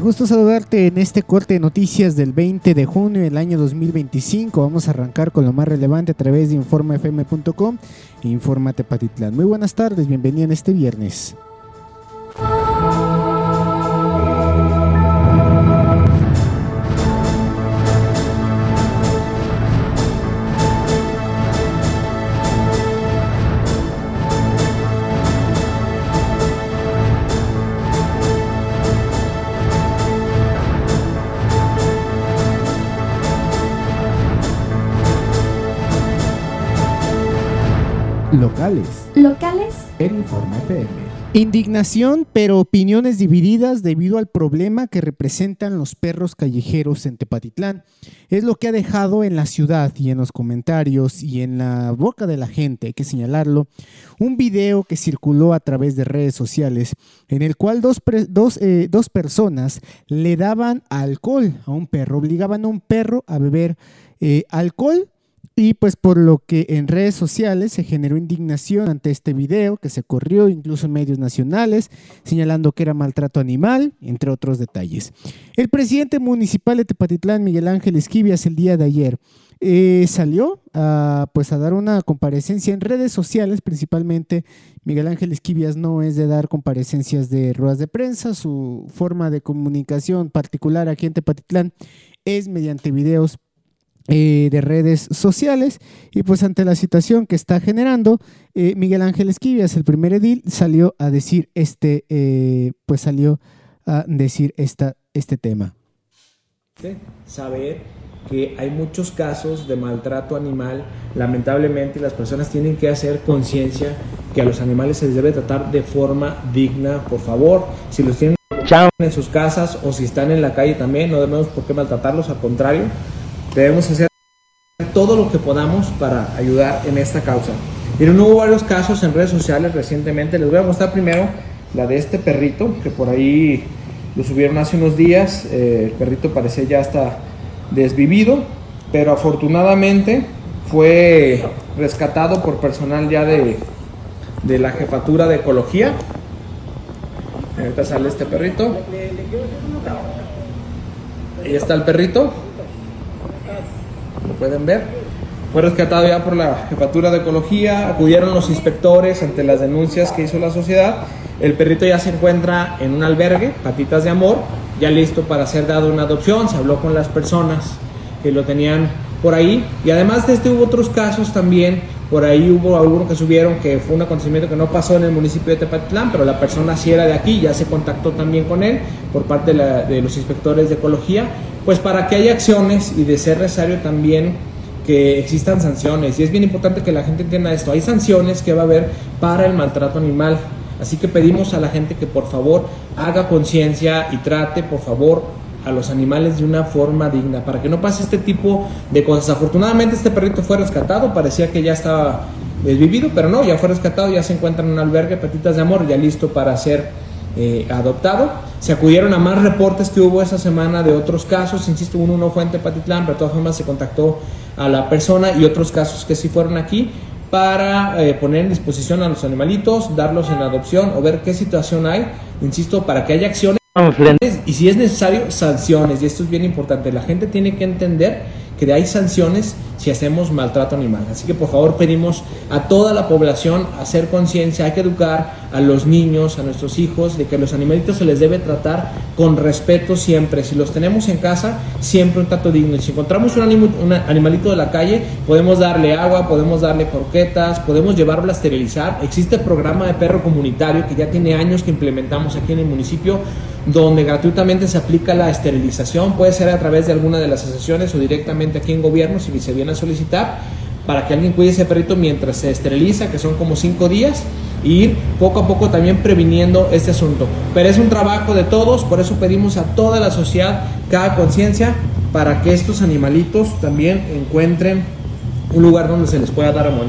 gusto saludarte en este corte de noticias del 20 de junio del año 2025. Vamos a arrancar con lo más relevante a través de informafm.com e Informa Tepatitlán. Muy buenas tardes, bienvenido en este viernes. Locales en Informa FM. Indignación, pero opiniones divididas debido al problema que representan los perros callejeros en Tepatitlán. Es lo que ha dejado en la ciudad y en los comentarios y en la boca de la gente, hay que señalarlo, un video que circuló a través de redes sociales en el cual dos personas le daban alcohol a un perro, obligaban a un perro a beber alcohol. Y pues por lo que en redes sociales se generó indignación ante este video que se corrió incluso en medios nacionales, señalando que era maltrato animal, entre otros detalles. El presidente municipal de Tepatitlán, Miguel Ángel Esquivias, el día de ayer salió a dar una comparecencia en redes sociales. Principalmente Miguel Ángel Esquivias no es de dar comparecencias de ruedas de prensa, su forma de comunicación particular aquí en Tepatitlán es mediante videos de redes sociales. Y pues ante la situación que está generando, Miguel Ángel Esquivias, el primer edil, salió a decir este tema. Saber que hay muchos casos de maltrato animal, lamentablemente las personas tienen que hacer conciencia que a los animales se les debe tratar de forma digna. Por favor, si los tienen en sus casas o si están en la calle también, no debemos por qué maltratarlos, al contrario, debemos hacer todo lo que podamos para ayudar en esta causa. Miren, hubo varios casos en redes sociales recientemente. Les voy a mostrar primero la de este perrito, que por ahí lo subieron hace unos días. El perrito parecía ya hasta desvivido, pero afortunadamente fue rescatado por personal ya de la jefatura de ecología. Ahorita sale este perrito. Ahí está el perrito. Lo pueden ver, fue rescatado ya por la jefatura de ecología. Acudieron los inspectores ante las denuncias que hizo la sociedad. El perrito ya se encuentra en un albergue, Patitas de Amor, ya listo para ser dado una adopción. Se habló con las personas que lo tenían por ahí, y además de este hubo otros casos también. Por ahí hubo algunos que subieron que fue un acontecimiento que no pasó en el municipio de Tepatitlán, pero la persona sí era de aquí, ya se contactó también con él por parte de los inspectores de ecología, pues para que haya acciones y de ser necesario también que existan sanciones. Y es bien importante que la gente entienda esto, hay sanciones que va a haber para el maltrato animal, así que pedimos a la gente que por favor haga conciencia y trate por favor a los animales de una forma digna, para que no pase este tipo de cosas. Afortunadamente este perrito fue rescatado, parecía que ya estaba desvivido, pero no, ya fue rescatado, ya se encuentra en un albergue, Patitas de Amor, ya listo para ser adoptado. Se acudieron a más reportes que hubo esa semana de otros casos, insisto, uno no fue en Tepatitlán, pero de todas formas se contactó a la persona, y otros casos que sí fueron aquí, para poner en disposición a los animalitos, darlos en adopción o ver qué situación hay, insisto, para que haya acciones y si es necesario sanciones. Y esto es bien importante, la gente tiene que entender que hay sanciones si hacemos maltrato animal. Así que por favor pedimos a toda la población hacer conciencia, hay que educar a los niños, a nuestros hijos, de que los animalitos se les debe tratar con respeto siempre. Si los tenemos en casa, siempre un trato digno. Y si encontramos un animalito de la calle, podemos darle agua, podemos darle croquetas, podemos llevarlo a esterilizar. Existe el programa de perro comunitario que ya tiene años que implementamos aquí en el municipio, donde gratuitamente se aplica la esterilización. Puede ser a través de alguna de las asociaciones o directamente aquí en gobierno si se viene a solicitar, para que alguien cuide ese perrito mientras se esteriliza, que son como 5 días, y ir poco a poco también previniendo este asunto. Pero es un trabajo de todos, por eso pedimos a toda la sociedad que haga conciencia para que estos animalitos también encuentren un lugar donde se les pueda dar amor.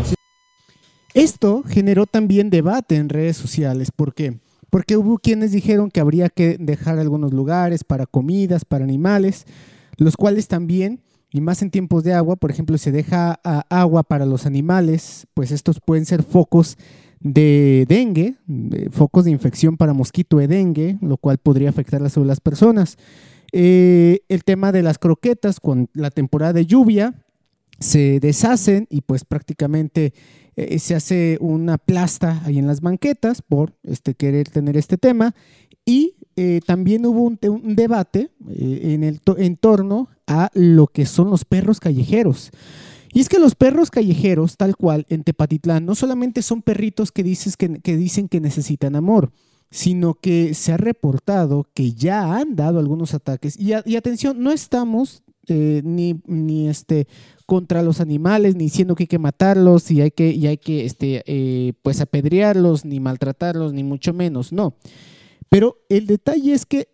Esto generó también debate en redes sociales. ¿Por qué? Porque hubo quienes dijeron que habría que dejar algunos lugares para comidas, para animales, los cuales también, y más en tiempos de agua, por ejemplo, se deja agua para los animales, pues estos pueden ser focos de dengue, de focos de infección para mosquito de dengue, lo cual podría afectar la salud de las personas. El tema de las croquetas, con la temporada de lluvia, se deshacen y pues prácticamente se hace una plasta ahí en las banquetas por querer tener este tema. Y también hubo un debate en torno a lo que son los perros callejeros. Y es que los perros callejeros, tal cual, en Tepatitlán, no solamente son perritos que dicen que necesitan amor, sino que se ha reportado que ya han dado algunos ataques. Y atención, no estamos ni contra los animales, ni diciendo que hay que matarlos y hay que pues apedrearlos, ni maltratarlos, ni mucho menos, no. Pero el detalle es que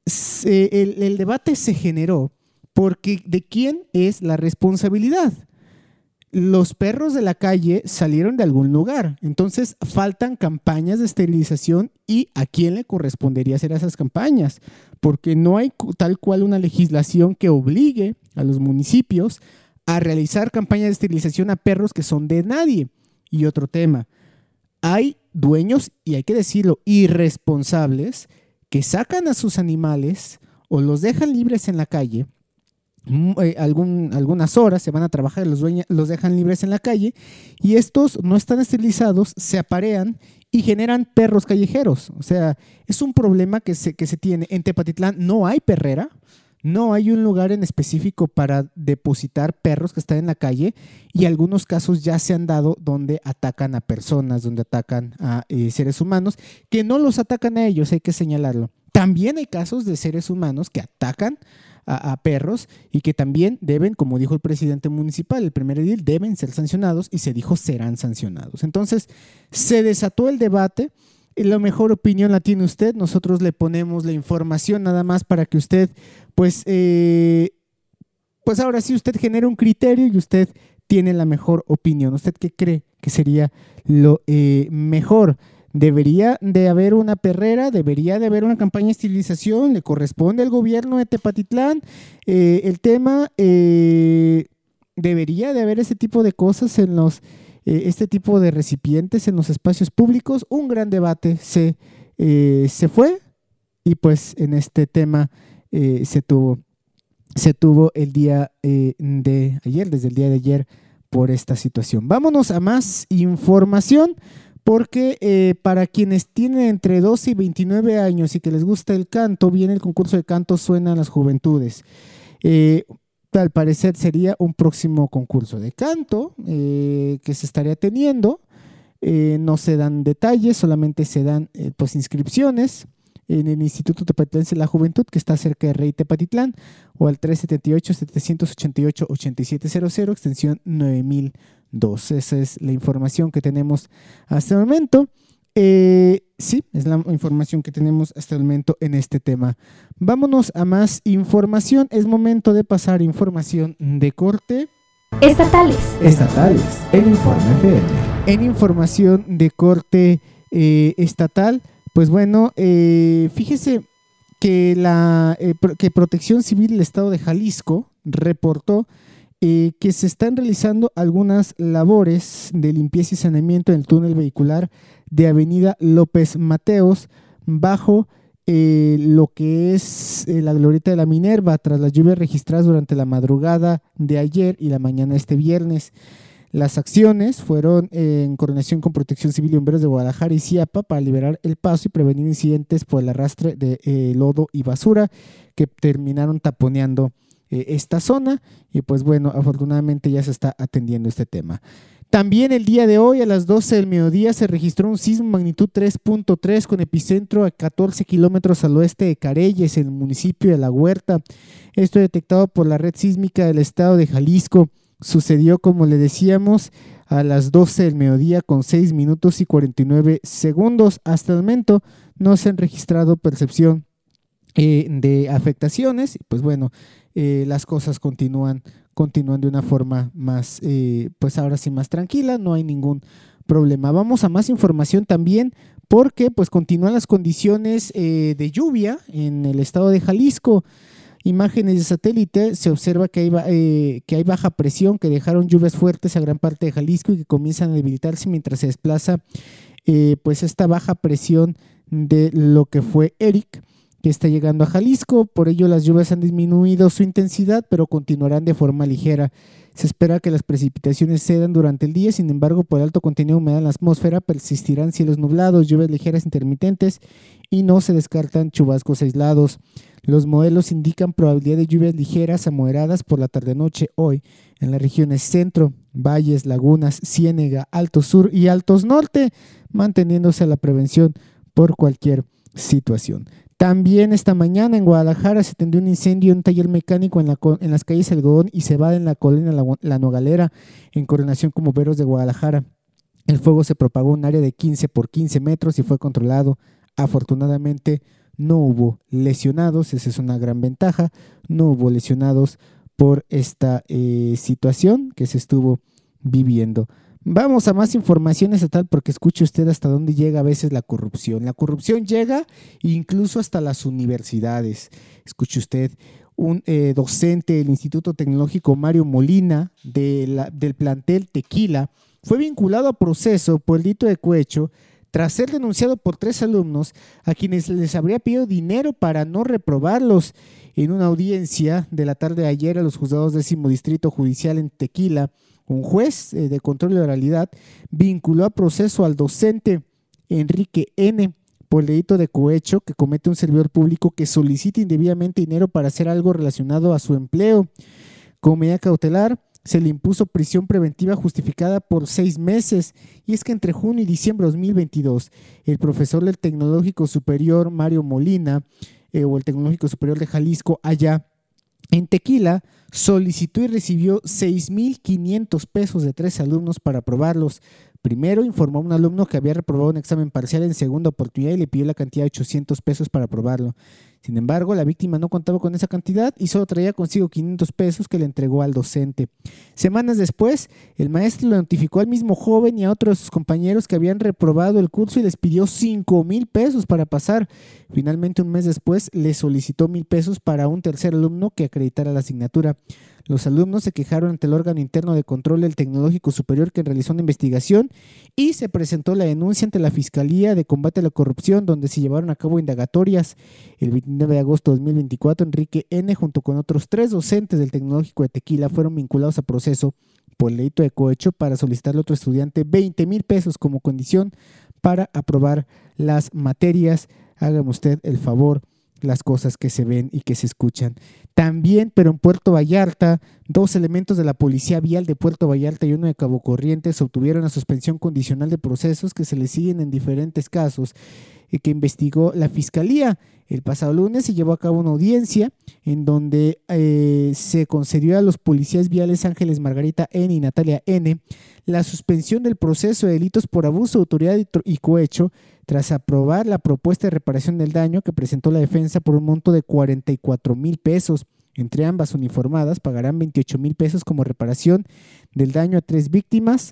el debate se generó porque ¿de quién es la responsabilidad? Los perros de la calle salieron de algún lugar, entonces faltan campañas de esterilización y ¿a quién le correspondería hacer esas campañas? Porque no hay tal cual una legislación que obligue a los municipios a realizar campañas de esterilización a perros que son de nadie. Y otro tema, hay dueños, y hay que decirlo, irresponsables, que sacan a sus animales o los dejan libres en la calle. Algunas horas se van a trabajar y los dejan libres en la calle y estos no están esterilizados, se aparean y generan perros callejeros. O sea, es un problema que se tiene. En Tepatitlán no hay perrera, no hay un lugar en específico para depositar perros que están en la calle y algunos casos ya se han dado donde atacan a personas, donde atacan a seres humanos, que no los atacan a ellos, hay que señalarlo. También hay casos de seres humanos que atacan a perros y que también deben, como dijo el presidente municipal, el primer edil, deben ser sancionados y se dijo serán sancionados. Entonces, se desató el debate. La mejor opinión la tiene usted. Nosotros le ponemos la información nada más para que usted, pues ahora sí usted genere un criterio y usted tiene la mejor opinión. ¿Usted qué cree que sería lo mejor? ¿Debería de haber una perrera? ¿Debería de haber una campaña de esterilización? ¿Le corresponde al gobierno de Tepatitlán el tema? ¿Debería de haber ese tipo de cosas en este tipo de recipientes en los espacios públicos? Un gran debate se fue y pues en este tema se tuvo el día de ayer, desde el día de ayer, por esta situación. Vámonos a más información. Porque para quienes tienen entre 12 y 29 años y que les gusta el canto, viene el concurso de canto Suenan las Juventudes. Al parecer sería un próximo concurso de canto que se estaría teniendo. No se dan detalles, solamente se dan pues inscripciones en el Instituto Tepatitlense de la Juventud, que está cerca de Rey Tepatitlán, o al 378-788-8700, extensión 9002. Esa es la información que tenemos hasta el momento. Sí, es la información que tenemos hasta el momento en este tema. Vámonos a más información. Es momento de pasar información de corte. Estatales. En Informe FM. En información de corte estatal. Pues bueno, fíjese que Protección Civil del Estado de Jalisco reportó que se están realizando algunas labores de limpieza y saneamiento en el túnel vehicular de Avenida López Mateos bajo lo que es la glorieta de la Minerva tras las lluvias registradas durante la madrugada de ayer y la mañana de este viernes. Las acciones fueron en coordinación con Protección Civil y Bomberos de Guadalajara y Ciapa para liberar el paso y prevenir incidentes por el arrastre de lodo y basura que terminaron taponeando esta zona. Y pues bueno, afortunadamente ya se está atendiendo este tema. También el día de hoy a las 12 del mediodía se registró un sismo magnitud 3.3 con epicentro a 14 kilómetros al oeste de Careyes, en el municipio de La Huerta. Esto detectado por la red sísmica del estado de Jalisco. Sucedió, como le decíamos, a las 12 del mediodía con 6 minutos y 49 segundos. Hasta el momento no se han registrado percepción de afectaciones. Pues bueno, las cosas continúan de una forma más, pues ahora sí más tranquila, no hay ningún problema. Vamos a más información también porque pues continúan las condiciones de lluvia en el estado de Jalisco. Imágenes de satélite, se observa que hay baja presión que dejaron lluvias fuertes a gran parte de Jalisco y que comienzan a debilitarse mientras se desplaza pues esta baja presión de lo que fue Eric, que está llegando a Jalisco. Por ello las lluvias han disminuido su intensidad, pero continuarán de forma ligera. Se espera que las precipitaciones cedan durante el día, sin embargo, por el alto contenido de humedad en la atmósfera persistirán cielos nublados, lluvias ligeras intermitentes y no se descartan chubascos aislados. Los modelos indican probabilidad de lluvias ligeras a moderadas por la tarde-noche hoy en las regiones centro, valles, lagunas, Ciénega, Alto Sur y Altos Norte, manteniéndose la prevención por cualquier situación. También esta mañana en Guadalajara se atendió un incendio en un taller mecánico en las calles Algodón y Cebada en la colonia La Nogalera, en coordinación con bomberos de Guadalajara. El fuego se propagó en un área de 15 por 15 metros y fue controlado. Afortunadamente no hubo lesionados, esa es una gran ventaja, no hubo lesionados por esta situación que se estuvo viviendo. Vamos a más información estatal porque escuche usted hasta dónde llega a veces la corrupción. La corrupción llega incluso hasta las universidades. Escuche usted, un docente del Instituto Tecnológico Mario Molina del plantel Tequila fue vinculado a proceso por el delito de cohecho tras ser denunciado por 3 alumnos a quienes les habría pedido dinero para no reprobarlos. En una audiencia de la tarde de ayer a los juzgados 10º Distrito Judicial en Tequila, un juez de control de oralidad vinculó a proceso al docente Enrique N. por el delito de cohecho que comete un servidor público que solicita indebidamente dinero para hacer algo relacionado a su empleo. Como medida cautelar, se le impuso prisión preventiva justificada por 6 meses, y es que entre junio y diciembre de 2022, el profesor del Tecnológico Superior Mario Molina, o el Tecnológico Superior de Jalisco, allá en Tequila, solicitó y recibió 6,500 pesos de 3 alumnos para aprobarlos. Primero informó a un alumno que había reprobado un examen parcial en segunda oportunidad y le pidió la cantidad de 800 pesos para aprobarlo. Sin embargo, la víctima no contaba con esa cantidad y solo traía consigo 500 pesos que le entregó al docente. Semanas después, el maestro le notificó al mismo joven y a otros de sus compañeros que habían reprobado el curso y les pidió 5,000 pesos para pasar. Finalmente, un mes después, le solicitó 1,000 pesos para un tercer alumno que acreditara la asignatura. Los alumnos se quejaron ante el órgano interno de control del Tecnológico Superior, que realizó una investigación, y se presentó la denuncia ante la Fiscalía de Combate a la Corrupción, donde se llevaron a cabo indagatorias. El 29 de agosto de 2024, Enrique N., junto con otros 3 docentes del Tecnológico de Tequila, fueron vinculados a proceso por el delito de cohecho para solicitarle a otro estudiante 20,000 pesos como condición para aprobar las materias. Hágame usted el favor, las cosas que se ven y que se escuchan. También, pero en Puerto Vallarta, 2 elementos de la Policía Vial de Puerto Vallarta y uno de Cabo Corrientes obtuvieron la suspensión condicional de procesos que se les siguen en diferentes casos que investigó la Fiscalía. El pasado lunes se llevó a cabo una audiencia en donde se concedió a los policías viales Ángeles Margarita N. y Natalia N. la suspensión del proceso de delitos por abuso de autoridad y cohecho tras aprobar la propuesta de reparación del daño que presentó la defensa por un monto de 44,000 pesos. Entre ambas uniformadas pagarán 28,000 pesos como reparación del daño a 3 víctimas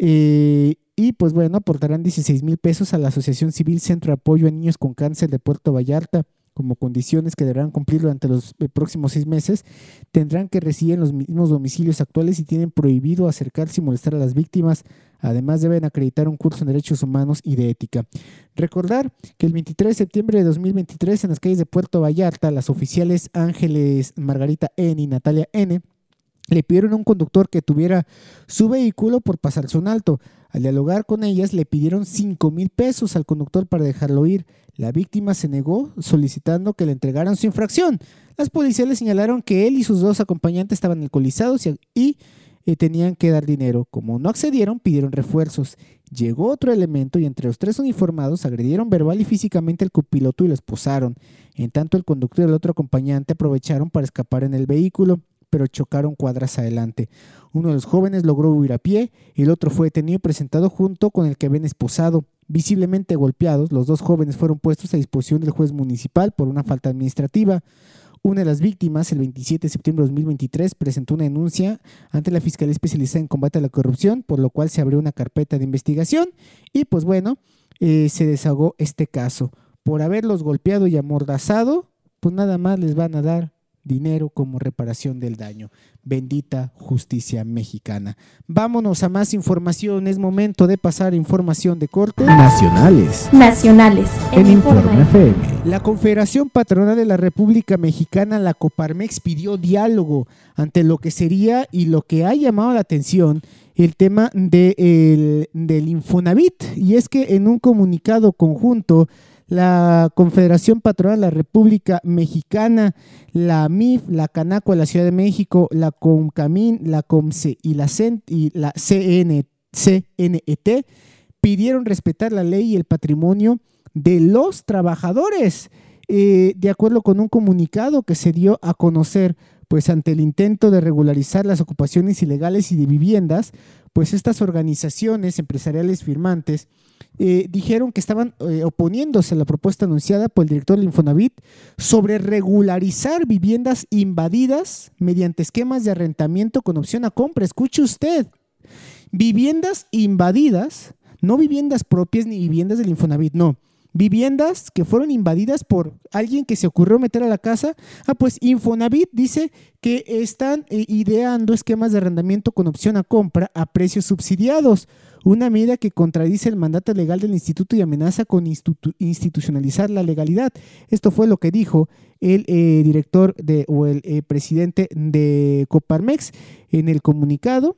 y pues bueno, aportarán 16,000 pesos a la Asociación Civil Centro de Apoyo a Niños con Cáncer de Puerto Vallarta. Como condiciones que deberán cumplir durante los próximos 6 meses, tendrán que residir en los mismos domicilios actuales y tienen prohibido acercarse y molestar a las víctimas. Además, deben acreditar un curso en Derechos Humanos y de Ética. Recordar que el 23 de septiembre de 2023, en las calles de Puerto Vallarta, las oficiales Ángeles Margarita N. y Natalia N. le pidieron a un conductor que tuviera su vehículo por pasarse un alto. Al dialogar con ellas, le pidieron 5,000 pesos al conductor para dejarlo ir. La víctima se negó, solicitando que le entregaran su infracción. Las policías le señalaron que él y sus 2 acompañantes estaban alcoholizados y tenían que dar dinero. Como no accedieron, pidieron refuerzos. Llegó otro elemento y entre los 3 uniformados agredieron verbal y físicamente al copiloto y lo esposaron. En tanto, el conductor y el otro acompañante aprovecharon para escapar en el vehículo, pero chocaron cuadras adelante. Uno de los jóvenes logró huir a pie y el otro fue detenido y presentado junto con el que habían esposado. Visiblemente golpeados, los 2 jóvenes fueron puestos a disposición del juez municipal por una falta administrativa. Una de las víctimas, el 27 de septiembre de 2023, presentó una denuncia ante la Fiscalía Especializada en Combate a la Corrupción, por lo cual se abrió una carpeta de investigación y pues bueno, se desahogó este caso. Por haberlos golpeado y amordazado, pues nada más les van a dar dinero como reparación del daño. Bendita justicia mexicana. Vámonos a más información. Es momento de pasar a información de corte nacionales en Informe FM. La Confederación Patronal de la República Mexicana, la Coparmex, pidió diálogo ante lo que sería y lo que ha llamado la atención el tema del Infonavit. Y es que en un comunicado conjunto, la Confederación Patronal de la República Mexicana, la MIF, la Canaco de la Ciudad de México, la CONCAMIN, la COMCE y la CNET pidieron respetar la ley y el patrimonio de los trabajadores. De acuerdo con un comunicado que se dio a conocer, pues ante el intento de regularizar las ocupaciones ilegales y de viviendas, pues estas organizaciones empresariales firmantes dijeron que estaban oponiéndose a la propuesta anunciada por el director del Infonavit sobre regularizar viviendas invadidas mediante esquemas de arrendamiento con opción a compra. Escuche usted, viviendas invadidas, no viviendas propias ni viviendas del Infonavit, no. Viviendas que fueron invadidas por alguien que se ocurrió meter a la casa. Pues Infonavit dice que están ideando esquemas de arrendamiento con opción a compra a precios subsidiados, una medida que contradice el mandato legal del instituto y amenaza con institucionalizar la legalidad. Esto fue lo que dijo el director o el presidente de Coparmex en el comunicado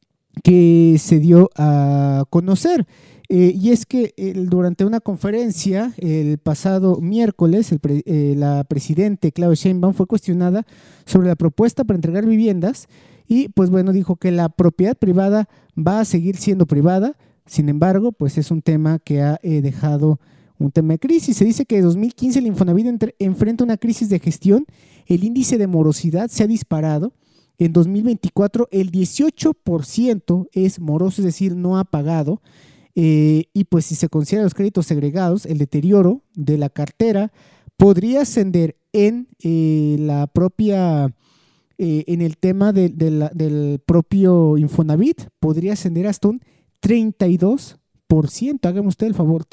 que se dio a conocer. Y es que durante una conferencia el pasado miércoles, la presidente Claudia Sheinbaum fue cuestionada sobre la propuesta para entregar viviendas y pues bueno, dijo que la propiedad privada va a seguir siendo privada. Sin embargo, pues es un tema que ha dejado un tema de crisis. Se dice que en 2015 el Infonavit enfrenta una crisis de gestión, el índice de morosidad se ha disparado. En 2024 el 18% es moroso, es decir, no ha pagado. Y pues si se consideran los créditos segregados, el deterioro de la cartera podría ascender en la propia, en el tema del propio Infonavit, podría ascender hasta un 32%. Hágame usted el favor,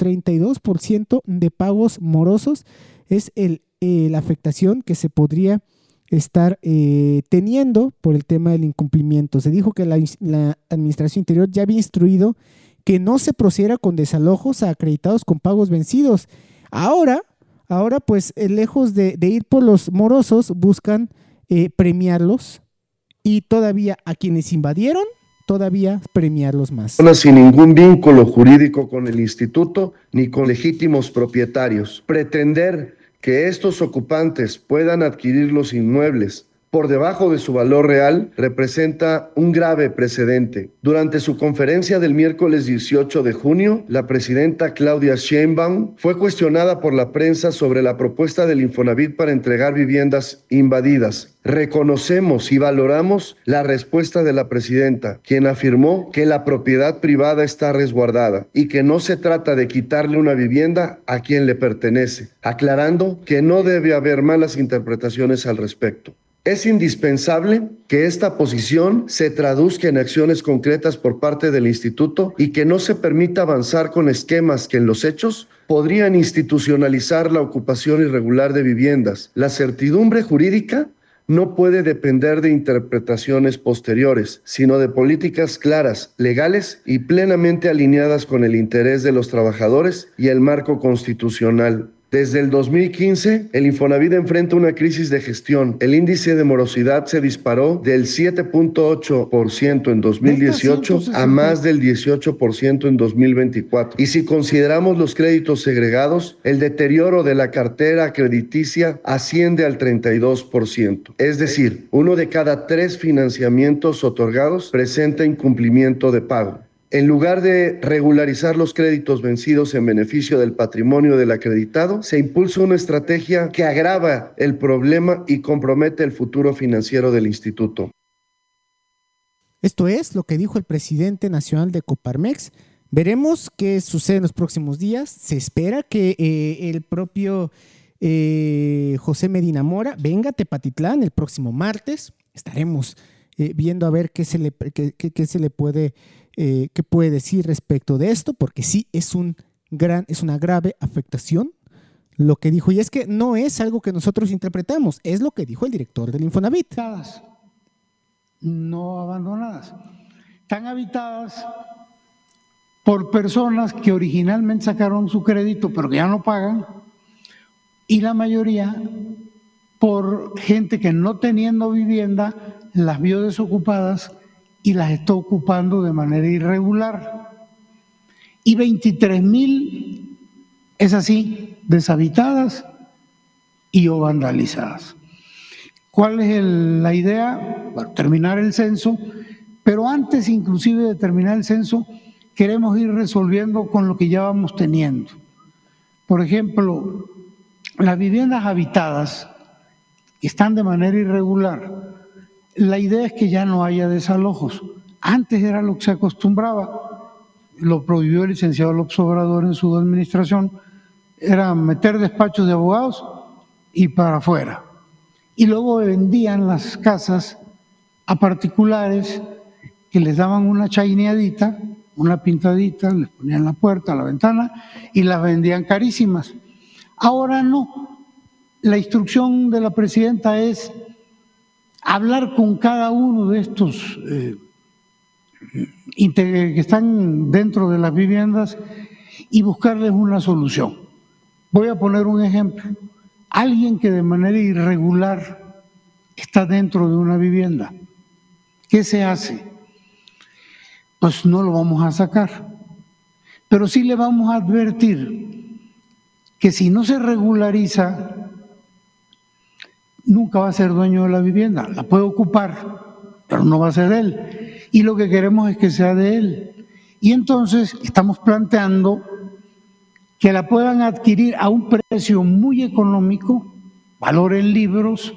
32% de pagos morosos es la afectación que se podría estar teniendo por el tema del incumplimiento. Se dijo que la Administración Interior ya había instruido que no se procediera con desalojos a acreditados con pagos vencidos. Ahora pues lejos de ir por los morosos, buscan premiarlos y todavía a quienes invadieron, todavía premiarlos más. Sin ningún vínculo jurídico con el instituto ni con legítimos propietarios. Pretender que estos ocupantes puedan adquirir los inmuebles por debajo de su valor real representa un grave precedente. Durante su conferencia del miércoles 18 de junio, la presidenta Claudia Sheinbaum fue cuestionada por la prensa sobre la propuesta del Infonavit para entregar viviendas invadidas. Reconocemos y valoramos la respuesta de la presidenta, quien afirmó que la propiedad privada está resguardada y que no se trata de quitarle una vivienda a quien le pertenece, aclarando que no debe haber malas interpretaciones al respecto. Es indispensable que esta posición se traduzca en acciones concretas por parte del instituto y que no se permita avanzar con esquemas que en los hechos podrían institucionalizar la ocupación irregular de viviendas. La certidumbre jurídica no puede depender de interpretaciones posteriores, sino de políticas claras, legales y plenamente alineadas con el interés de los trabajadores y el marco constitucional. Desde el 2015, el Infonavit enfrenta una crisis de gestión. El índice de morosidad se disparó del 7.8% en 2018 a más del 18% en 2024. Y si consideramos los créditos segregados, el deterioro de la cartera crediticia asciende al 32%. Es decir, 1 de cada 3 financiamientos otorgados presenta incumplimiento de pago. En lugar de regularizar los créditos vencidos en beneficio del patrimonio del acreditado, se impulsa una estrategia que agrava el problema y compromete el futuro financiero del instituto. Esto es lo que dijo el presidente nacional de Coparmex. Veremos qué sucede en los próximos días. Se espera que el propio José Medina Mora venga a Tepatitlán el próximo martes. Estaremos viendo a ver qué se le puede qué puede decir respecto de esto, porque sí es una grave afectación lo que dijo, y es que no es algo que nosotros interpretamos, es lo que dijo el director del Infonavit. No abandonadas, están habitadas por personas que originalmente sacaron su crédito pero que ya no pagan, y la mayoría por gente que no teniendo vivienda las vio desocupadas y las está ocupando de manera irregular. Y 23,000, es así, deshabitadas y o vandalizadas. ¿Cuál es la idea? Bueno, terminar el censo, pero antes inclusive de terminar el censo queremos ir resolviendo con lo que ya vamos teniendo. Por ejemplo, las viviendas habitadas que están de manera irregular, la idea es que ya no haya desalojos. Antes era lo que se acostumbraba, lo prohibió el licenciado López Obrador en su administración, era meter despachos de abogados y para afuera. Y luego vendían las casas a particulares que les daban una chaineadita, una pintadita, les ponían la puerta, la ventana y las vendían carísimas. Ahora no. La instrucción de la presidenta es hablar con cada uno de estos que están dentro de las viviendas y buscarles una solución. Voy a poner un ejemplo. Alguien que de manera irregular está dentro de una vivienda, ¿qué se hace? Pues no lo vamos a sacar, pero sí le vamos a advertir que si no se regulariza, nunca va a ser dueño de la vivienda, la puede ocupar, pero no va a ser de él. Y lo que queremos es que sea de él. Y entonces estamos planteando que la puedan adquirir a un precio muy económico, valor en libros,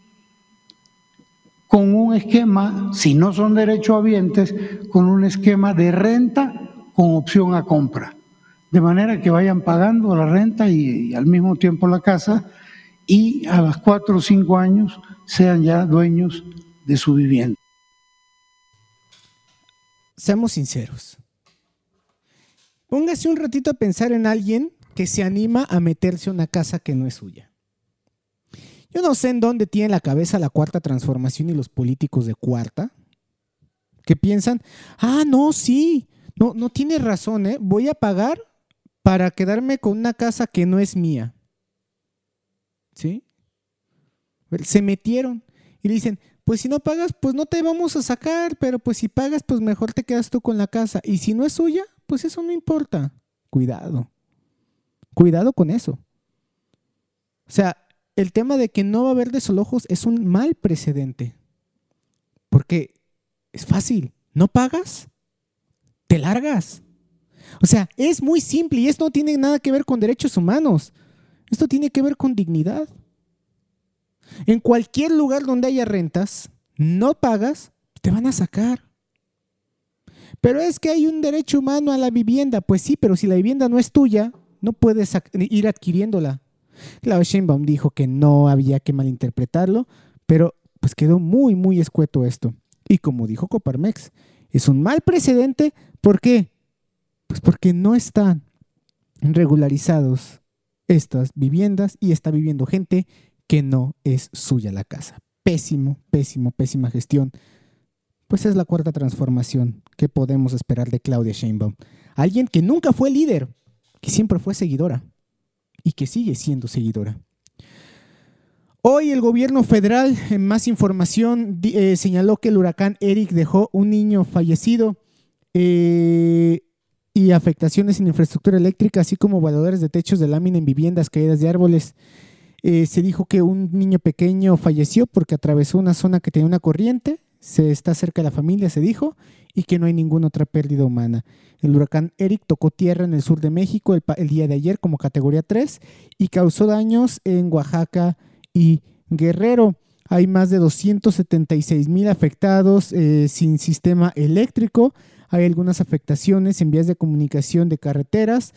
con un esquema, si no son derechohabientes, con un esquema de renta con opción a compra. De manera que vayan pagando la renta y al mismo tiempo la casa, y a los 4 o 5 años sean ya dueños de su vivienda. Seamos sinceros. Póngase un ratito a pensar en alguien que se anima a meterse a una casa que no es suya. Yo no sé en dónde tiene la cabeza la cuarta transformación y los políticos de cuarta, que piensan, no, sí, no tiene razón, voy a pagar para quedarme con una casa que no es mía. ¿Sí? Se metieron y le dicen, pues si no pagas, pues no te vamos a sacar, pero pues si pagas, pues mejor te quedas tú con la casa. Y si no es suya, pues eso no importa. Cuidado con eso. O sea, el tema de que no va a haber desalojos es un mal precedente. Porque es fácil, no pagas, te largas. O sea, es muy simple y esto no tiene nada que ver con derechos humanos. Esto tiene que ver con dignidad. En cualquier lugar donde haya rentas, no pagas, te van a sacar. Pero es que hay un derecho humano a la vivienda. Pues sí, pero si la vivienda no es tuya, no puedes ir adquiriéndola. Claudia Sheinbaum dijo que no había que malinterpretarlo, pero pues quedó muy, muy escueto esto. Y como dijo Coparmex, es un mal precedente. ¿Por qué? Pues porque no están regularizados estas viviendas y está viviendo gente que no es suya la casa. Pésima gestión. Pues es la cuarta transformación que podemos esperar de Claudia Sheinbaum. Alguien que nunca fue líder, que siempre fue seguidora y que sigue siendo seguidora. Hoy el gobierno federal, en más información, señaló que el huracán Eric dejó un niño fallecido y afectaciones en infraestructura eléctrica, así como voladores de techos de lámina en viviendas, caídas de árboles. Se dijo que un niño pequeño falleció porque atravesó una zona que tenía una corriente, se está cerca de la familia, se dijo, y que no hay ninguna otra pérdida humana. El huracán Eric tocó tierra en el sur de México el día de ayer como categoría 3 y causó daños en Oaxaca y Guerrero. Hay más de 276,000 afectados sin sistema eléctrico. Hay algunas afectaciones en vías de comunicación de carreteras,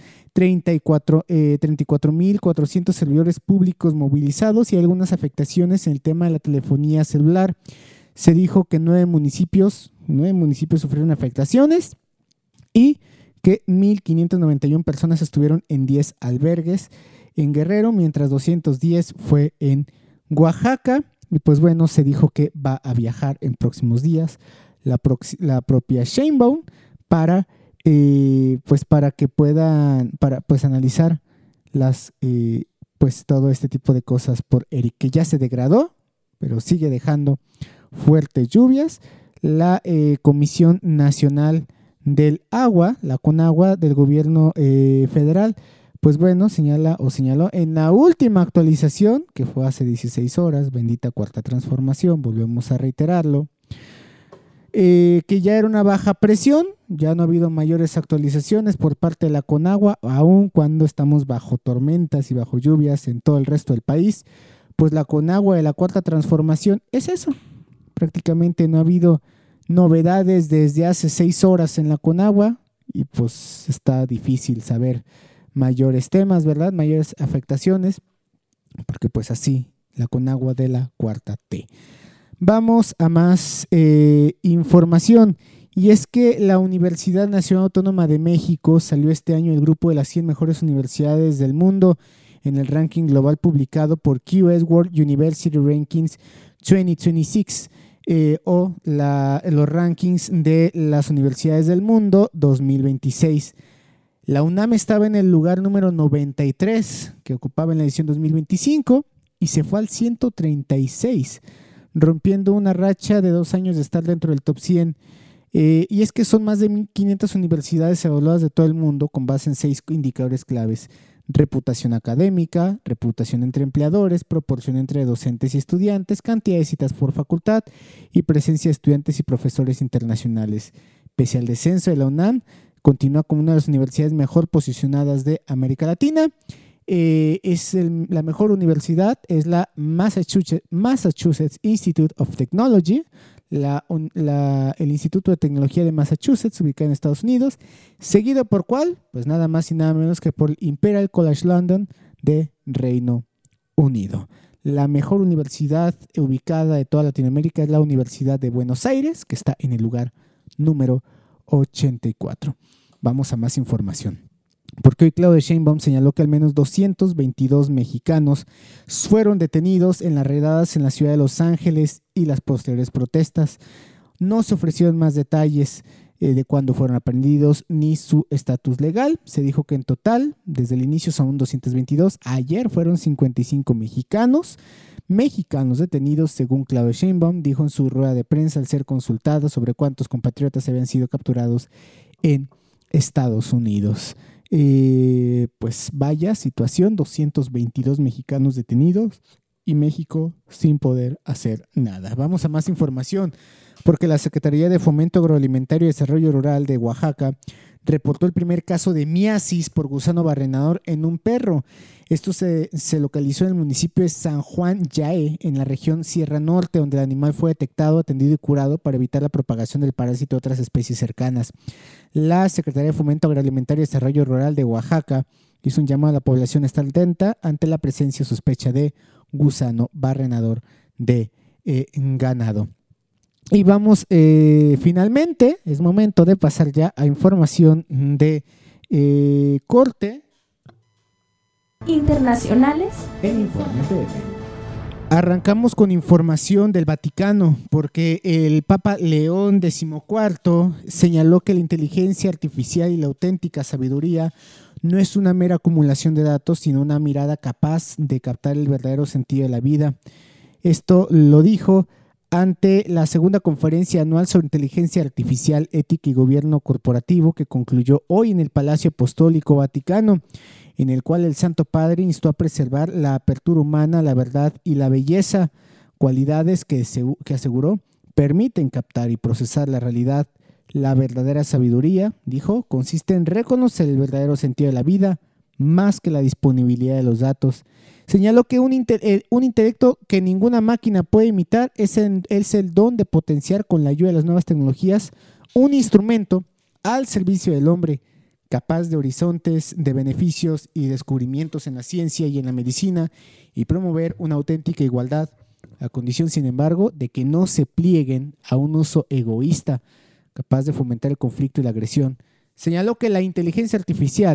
34,400 servidores públicos movilizados y algunas afectaciones en el tema de la telefonía celular. Se dijo que 9 municipios sufrieron afectaciones y que 1,591 personas estuvieron en 10 albergues. en Guerrero, mientras 210 fue en Oaxaca. Y pues bueno, se dijo que va a viajar en próximos días la propia Sheinbaum para que puedan analizar todo este tipo de cosas por Eric, que ya se degradó, pero sigue dejando fuertes lluvias. La Comisión Nacional del Agua, la CONAGUA del gobierno federal, pues bueno, señaló en la última actualización, que fue hace 16 horas, bendita cuarta transformación, volvemos a reiterarlo, que ya era una baja presión, ya no ha habido mayores actualizaciones por parte de la CONAGUA, aun cuando estamos bajo tormentas y bajo lluvias en todo el resto del país. Pues la CONAGUA de la cuarta transformación es eso, prácticamente no ha habido novedades desde hace 6 horas en la CONAGUA y pues está difícil saber mayores temas, ¿verdad? Mayores afectaciones, porque pues así, la CONAGUA de la cuarta T. Vamos a más información, y es que la Universidad Nacional Autónoma de México salió este año el grupo de las 100 mejores universidades del mundo en el ranking global publicado por QS World University Rankings 2026, los rankings de las universidades del mundo 2026. La UNAM estaba en el lugar número 93, que ocupaba en la edición 2025, y se fue al 136, rompiendo una racha de 2 años de estar dentro del top 100. Y es que son más de 1.500 universidades evaluadas de todo el mundo con base en 6 indicadores claves: reputación académica, reputación entre empleadores, proporción entre docentes y estudiantes, cantidad de citas por facultad y presencia de estudiantes y profesores internacionales. Pese al descenso de la UNAM, continúa como una de las universidades mejor posicionadas de América Latina. La mejor universidad es la Massachusetts Institute of Technology, el Instituto de Tecnología de Massachusetts, ubicado en Estados Unidos, seguido por ¿cuál? Pues nada más y nada menos que por Imperial College London de Reino Unido. La mejor universidad ubicada de toda Latinoamérica es la Universidad de Buenos Aires, que está en el lugar número 84. Vamos a más información, porque hoy Claudia Sheinbaum señaló que al menos 222 mexicanos fueron detenidos en las redadas en la ciudad de Los Ángeles y las posteriores protestas. No se ofrecieron más detalles de cuándo fueron aprendidos ni su estatus legal. Se dijo que en total, desde el inicio son 222. Ayer fueron 55 mexicanos detenidos, según Claudia Sheinbaum dijo en su rueda de prensa al ser consultada sobre cuántos compatriotas habían sido capturados en Estados Unidos. Pues vaya situación, 222 mexicanos detenidos y México sin poder hacer nada. Vamos a más información, porque la Secretaría de Fomento Agroalimentario y Desarrollo Rural de Oaxaca reportó el primer caso de miasis por gusano barrenador en un perro. Esto se localizó en el municipio de San Juan Yaé, en la región Sierra Norte, donde el animal fue detectado, atendido y curado para evitar la propagación del parásito de otras especies cercanas. La Secretaría de Fomento Agroalimentario y Desarrollo Rural de Oaxaca hizo un llamado a la población a estar atenta ante la presencia o sospecha de gusano barrenador de ganado. Y vamos, finalmente, es momento de pasar ya a información de corte internacionales en Informe PF. Arrancamos con información del Vaticano, porque el Papa León XIV señaló que la inteligencia artificial y la auténtica sabiduría no es una mera acumulación de datos, sino una mirada capaz de captar el verdadero sentido de la vida. Esto lo dijo ante la segunda conferencia anual sobre inteligencia artificial, ética y gobierno corporativo, que concluyó hoy en el Palacio Apostólico Vaticano, en el cual el Santo Padre instó a preservar la apertura humana, la verdad y la belleza, cualidades que aseguró permiten captar y procesar la realidad. La verdadera sabiduría, dijo, consiste en reconocer el verdadero sentido de la vida más que la disponibilidad de los datos. Señaló que un intelecto que ninguna máquina puede imitar es el don de potenciar con la ayuda de las nuevas tecnologías un instrumento al servicio del hombre, capaz de horizontes, de beneficios y descubrimientos en la ciencia y en la medicina, y promover una auténtica igualdad, a condición, sin embargo, de que no se plieguen a un uso egoísta, capaz de fomentar el conflicto y la agresión. Señaló que la inteligencia artificial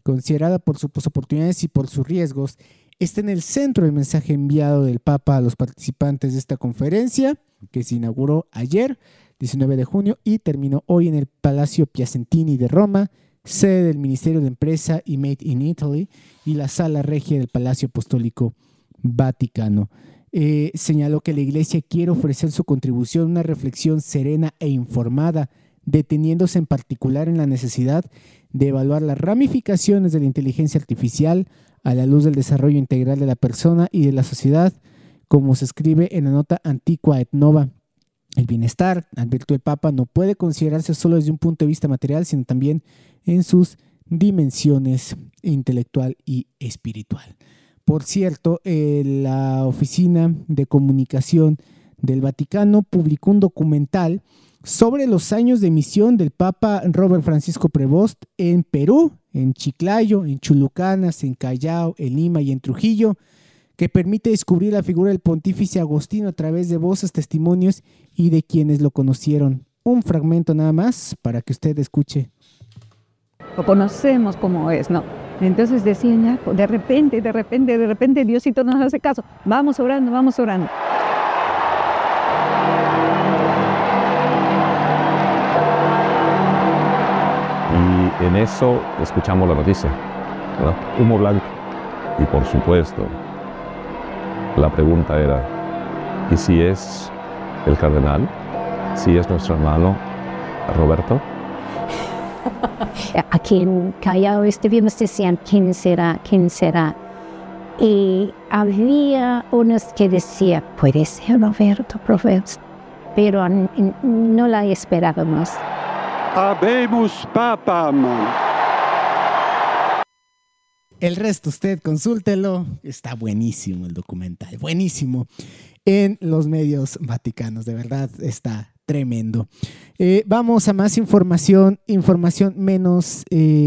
considerada por sus oportunidades y por sus riesgos, está en el centro del mensaje enviado del Papa a los participantes de esta conferencia, que se inauguró ayer, 19 de junio, y terminó hoy en el Palacio Piacentini de Roma, sede del Ministerio de Empresa y Made in Italy, y la Sala Regia del Palacio Apostólico Vaticano. Señaló que la Iglesia quiere ofrecer su contribución a una reflexión serena e informada, deteniéndose en particular en la necesidad de evaluar las ramificaciones de la inteligencia artificial a la luz del desarrollo integral de la persona y de la sociedad, como se escribe en la nota Antiqua et Nova. El bienestar, advirtió el Papa, no puede considerarse solo desde un punto de vista material, sino también en sus dimensiones intelectual y espiritual. Por cierto, la Oficina de Comunicación del Vaticano publicó un documental sobre los años de misión del Papa Robert Francisco Prevost en Perú, en Chiclayo, en Chulucanas, en Callao, en Lima y en Trujillo, que permite descubrir la figura del pontífice Agostino a través de voces, testimonios y de quienes lo conocieron. Un fragmento nada más para que usted escuche. Lo conocemos como es, ¿no? Entonces decían ya, de repente, Diosito nos hace caso. Vamos orando. Y en eso escuchamos la noticia, ¿verdad? Humo blanco. Y por supuesto, la pregunta era, ¿y si es el cardenal? ¿Si es nuestro hermano Roberto? Aquí en Callao estuvimos diciendo quién será. Y había unos que decían, puede ser Roberto Prevost, pero no la esperábamos. Habemus Papam. El resto usted consúltelo, está buenísimo el documental, buenísimo, en los medios vaticanos, de verdad está tremendo. Vamos a más información menos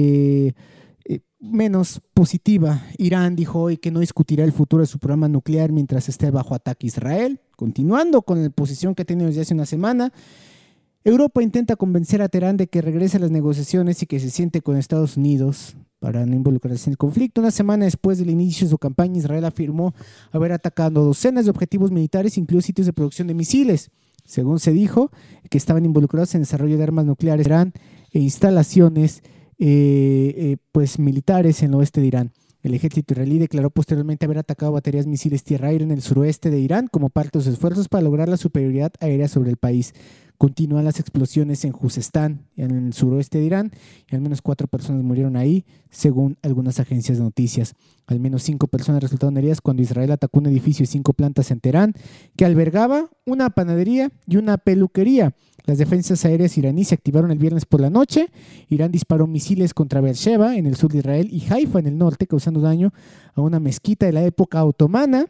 positiva. Irán dijo hoy que no discutirá el futuro de su programa nuclear mientras esté bajo ataque Israel, continuando con la posición que ha tenido desde hace una semana. Europa intenta convencer a Teherán de que regrese a las negociaciones y que se siente con Estados Unidos para no involucrarse en el conflicto. Una semana después del inicio de su campaña, Israel afirmó haber atacado docenas de objetivos militares, incluidos sitios de producción de misiles. Según se dijo, que estaban involucrados en el desarrollo de armas nucleares de Irán e instalaciones militares en el oeste de Irán. El ejército israelí declaró posteriormente haber atacado baterías misiles tierra-aire en el suroeste de Irán como parte de sus esfuerzos para lograr la superioridad aérea sobre el país. Continúan las explosiones en Juzestán, en el suroeste de Irán, y al menos 4 personas murieron ahí, según algunas agencias de noticias. Al menos 5 personas resultaron heridas cuando Israel atacó un edificio de 5 plantas en Teherán, que albergaba una panadería y una peluquería. Las defensas aéreas iraníes se activaron el viernes por la noche. Irán disparó misiles contra Beersheba, en el sur de Israel, y Haifa, en el norte, causando daño a una mezquita de la época otomana.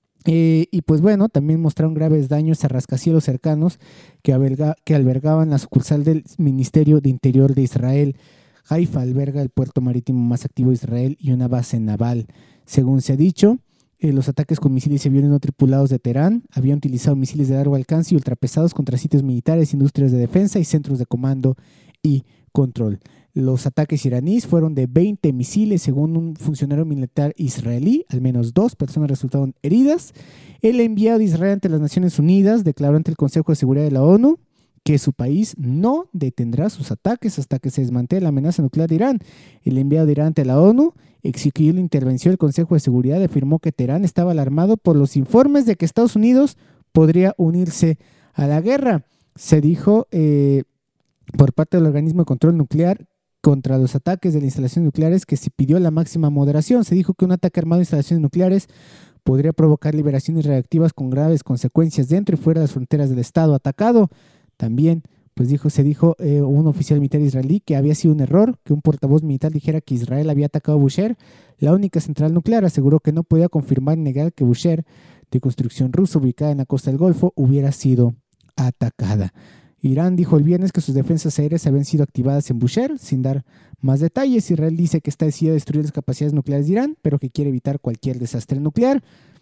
Y pues bueno, también mostraron graves daños a rascacielos cercanos que albergaban la sucursal del Ministerio de Interior de Israel. Haifa alberga el puerto marítimo más activo de Israel y una base naval. Según se ha dicho, los ataques con misiles y aviones no tripulados de Teherán habían utilizado misiles de largo alcance y ultrapesados contra sitios militares, industrias de defensa y centros de comando y control. Los ataques iraníes fueron de 20 misiles, según un funcionario militar israelí. Al menos 2 personas resultaron heridas. El enviado de Israel ante las Naciones Unidas declaró ante el Consejo de Seguridad de la ONU que su país no detendrá sus ataques hasta que se desmantele la amenaza nuclear de Irán. El enviado de Irán ante la ONU exigió la intervención del Consejo de Seguridad y afirmó que Teherán estaba alarmado por los informes de que Estados Unidos podría unirse a la guerra. Se dijo por parte del organismo de control nuclear contra los ataques de las instalaciones nucleares que se pidió la máxima moderación. Se dijo que un ataque armado a instalaciones nucleares podría provocar liberaciones radiactivas con graves consecuencias dentro y fuera de las fronteras del estado atacado. También se dijo un oficial militar israelí que había sido un error que un portavoz militar dijera que Israel había atacado a Bushehr, la única central nuclear. Aseguró que no podía confirmar ni negar que Bushehr, de construcción rusa ubicada en la costa del Golfo, hubiera sido atacada. Irán dijo el viernes que sus defensas aéreas habían sido activadas en Bushehr, sin dar más detalles. Israel dice que está decidida a destruir las capacidades nucleares de Irán, pero que quiere evitar cualquier desastre nuclear.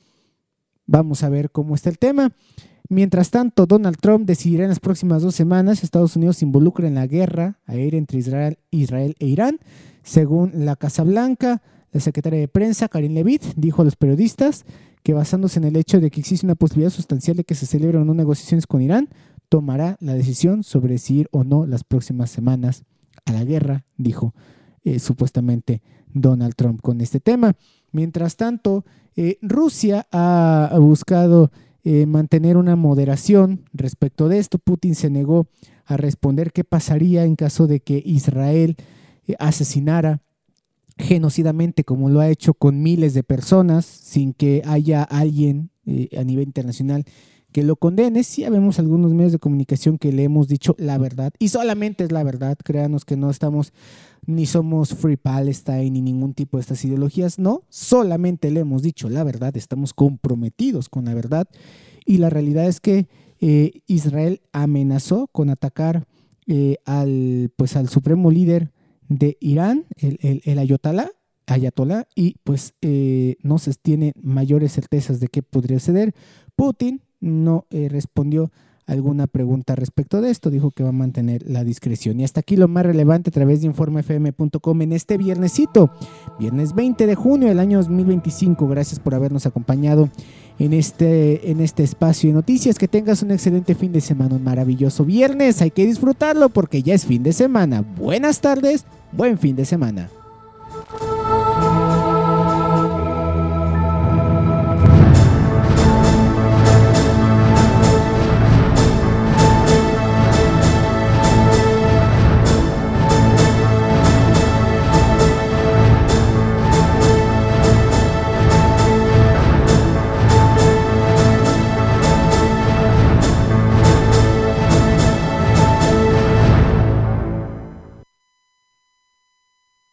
Vamos a ver cómo está el tema. Mientras tanto, Donald Trump decidirá en las próximas 2 semanas si Estados Unidos se involucra en la guerra aérea entre Israel e Irán. Según la Casa Blanca, la secretaria de prensa, Karine Leavitt, dijo a los periodistas que basándose en el hecho de que existe una posibilidad sustancial de que se celebren o no negociaciones con Irán, tomará la decisión sobre si ir o no las próximas semanas a la guerra, dijo supuestamente Donald Trump con este tema. Mientras tanto, Rusia ha buscado mantener una moderación respecto de esto. Putin se negó a responder qué pasaría en caso de que Israel asesinara genocidamente, como lo ha hecho con miles de personas, sin que haya alguien a nivel internacional que lo condene. Sí, vemos algunos medios de comunicación que le hemos dicho la verdad, y solamente es la verdad. Créanos que no estamos, ni somos Free Palestine, ni ningún tipo de estas ideologías, no, solamente le hemos dicho la verdad, estamos comprometidos con la verdad, y la realidad es que Israel amenazó con atacar al supremo líder de Irán, el Ayatolá, y pues no se tiene mayores certezas de qué podría suceder. Putin no respondió alguna pregunta respecto de esto, dijo que va a mantener la discreción. Y hasta aquí lo más relevante a través de informefm.com en este viernesito, viernes 20 de junio del año 2025. Gracias por habernos acompañado en este espacio de noticias. Que tengas un excelente fin de semana, un maravilloso viernes. Hay que disfrutarlo porque ya es fin de semana. Buenas tardes, buen fin de semana.